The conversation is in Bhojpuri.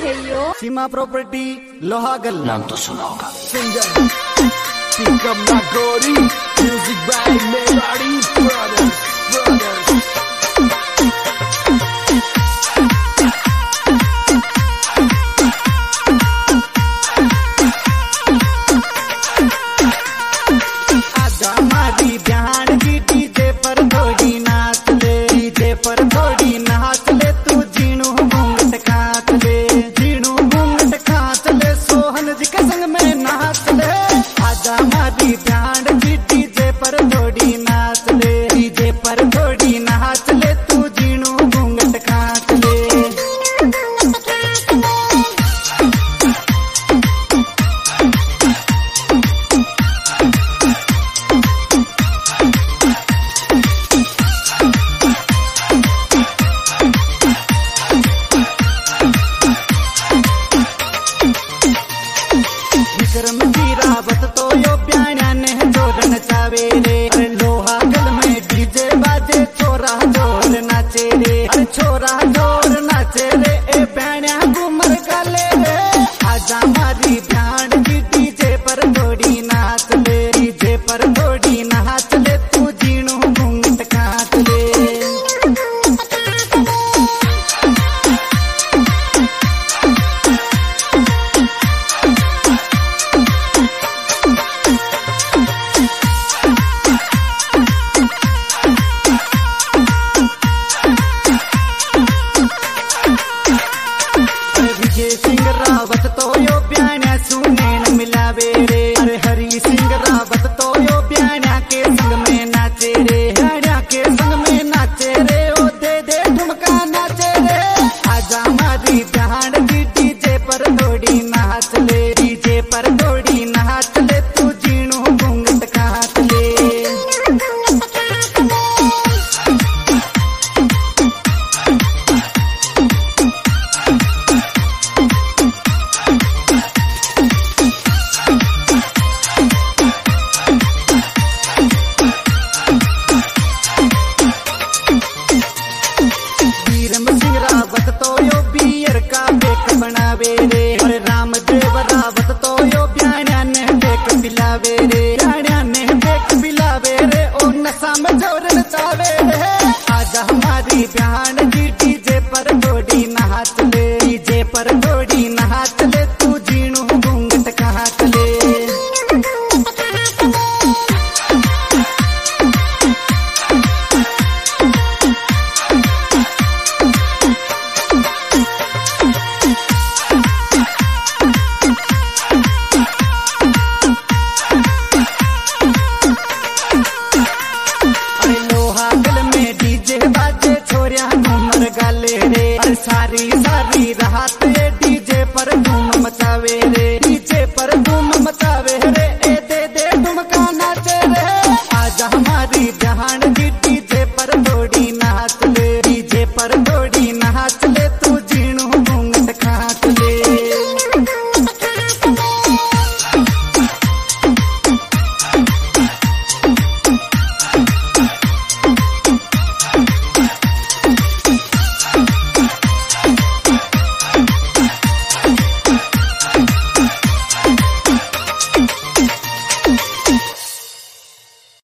है यो? सीमा प्रॉपर्टी लोहागल, नाम तो सुना होगा। सिंगर पिकअप Nagori, music by Mewadi brothers. आजा मारी ध्यान की डीजे पर थोड़ी नाच ले, डीजे पर थोड़ी नाच ले, तू जीणू घूंघट काट ले, जीणू घूंघट काट ले, सोहन जी के संग में नाच ले। आजा मारी ध्यान की डीजे पर थोड़ी नाच ले, डीजे पर थोड़ी नाच ले, तू जीणू घूंघट काट ले। विक्रम की रावत तो यो प्याण्या ने जोरन चावे रे, अरे लोहागल में डीजे बाजे, छोरा जोर नाचे रे, अरे छोरा जोर नाचे रे, ए प्याण्या घूमर गाले रे। आजा मारी ध्यान की डीजे पर थोड़ी नाच ले, डीजे पर थोड़ी नाच ले, तू जीणू घूंघट काट ले। विजय सिंह रावत तो यो प्याण्या सुने न मिलावे रे, अरे हरी सिंह रावत तो यो प्याण्या के संग में नाचे रे, प्याण्या के संग में नाचे रे, ओ दे दे ठुमका नाचे रे। आजा मारी ध्यान की डीजे पर थोड़ी नाच ले, डीजे पर थोड़ी नाच ले, तू जीणू घूंघट काट ले। वीरम सिंह रावत तो यो बियर का बेक बनावे रे, अरे रामदेव रावत तो यो प्याण्या ने बेक पिलावे रे, प्याण्या ने बेक पिलावे रे, ओ नशा में जोर नचावे रे। आजा हमारी ध्यान की डीजे पर थोड़ी नाच ले, डीजे पर थोड़ी नाच ले, तू जीणू घूंघट काट ले। अरे लोहागल में डीजे बाजे, छोरिया घूमर गाले रे, अरे सारी सारी रात ये डीजे पर धूम मचावे रे, डीजे पर धूम मचावे रे, ए दे दे ठुमका नाचे रे। आजा हमारी ध्यान की डीजे पर थोड़ी नाच